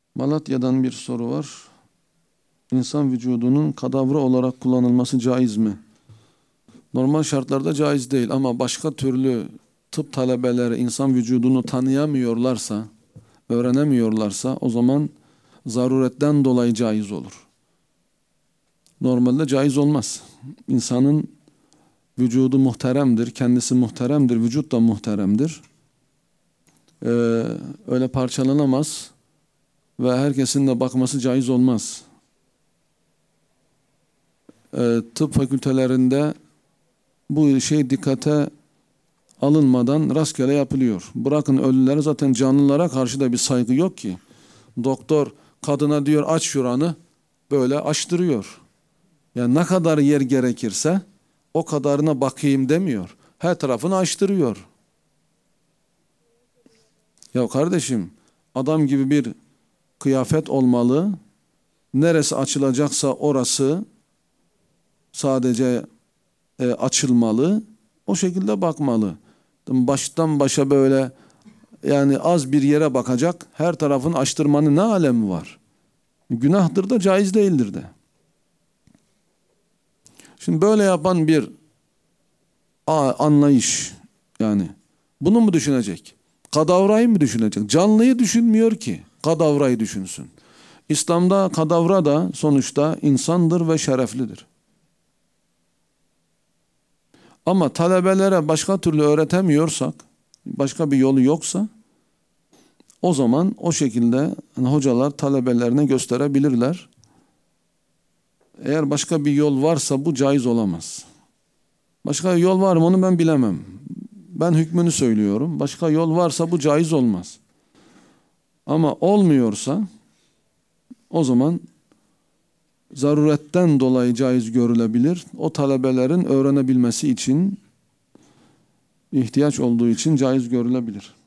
Malatya'dan bir soru var. İnsan vücudunun kadavra olarak kullanılması caiz mi? Normal şartlarda caiz değil ama başka türlü tıp talebeleri insan vücudunu tanıyamıyorlarsa, öğrenemiyorlarsa o zaman zaruretten dolayı caiz olur. Normalde caiz olmaz. İnsanın vücudu muhteremdir, kendisi muhteremdir, vücut da muhteremdir. Öyle parçalanamaz ve herkesin de bakması caiz olmaz. Tıp fakültelerinde bu şey dikkate alınmadan rastgele yapılıyor. Bırakın ölüleri, zaten canlılara karşı da bir saygı yok ki. Doktor kadına diyor aç şuranı, böyle açtırıyor. Yani ne kadar yer gerekirse o kadarına bakayım demiyor. Her tarafını açtırıyor. Ya kardeşim, adam gibi bir kıyafet olmalı. Neresi açılacaksa orası sadece açılmalı. O şekilde bakmalı. Baştan başa böyle yani az bir yere bakacak, her tarafını açtırmanın ne alemi var? Günahtır da caiz değildir de. Şimdi böyle yapan bir anlayış, yani bunu mu düşünecek? Kadavrayı mı düşünecek? Canlıyı düşünmüyor ki kadavrayı düşünsün. İslam'da kadavra da sonuçta insandır ve şereflidir. Ama talebelere başka türlü öğretemiyorsak, başka bir yolu yoksa, o zaman o şekilde hocalar talebelerine gösterebilirler. Eğer başka bir yol varsa bu caiz olamaz. Başka bir yol var mı onu ben bilemem. Ben hükmünü söylüyorum. Başka yol varsa bu caiz olmaz. Ama olmuyorsa o zaman zaruretten dolayı caiz görülebilir. O talebelerin öğrenebilmesi için, ihtiyaç olduğu için caiz görülebilir.